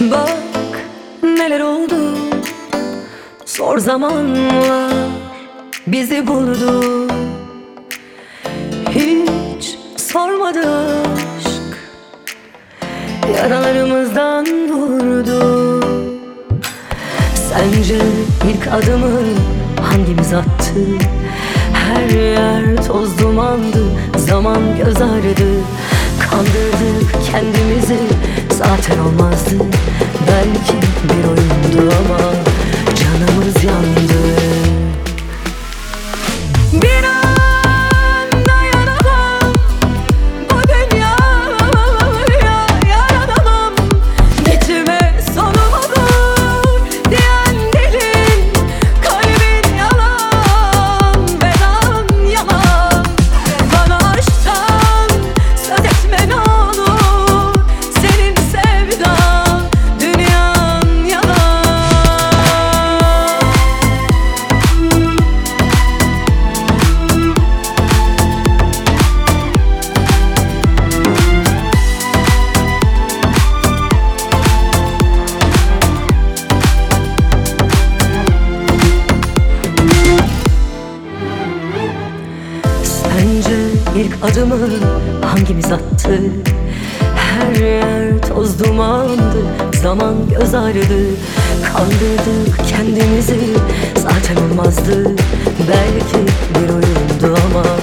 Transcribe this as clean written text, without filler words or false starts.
Bak neler oldu, zor zamanlar bizi buldu. Hiç sormadı aşk, yaralarımızdan vurdu. Sence ilk adımı hangimiz attı? Her yer toz dumandı, zaman göz ağrıdı. Kandırdık kendimizi, zaten olmazdı. Belki bir oyundu ama canımız yandı. Bir an dayanamam, bu dünyaya yaranamam. Gitme sonum olur diyen dilin, kalbin yalan, bedan yalan. Bana aşktan söz etme ne olur, senin sevdan dünyan yalan. Sence ilk adımı hangimiz attı? Her yer toz dumandı, zaman göz ağrıdı. Kandırdık kendimizi, zaten olmazdı. Belki bir oyundu ama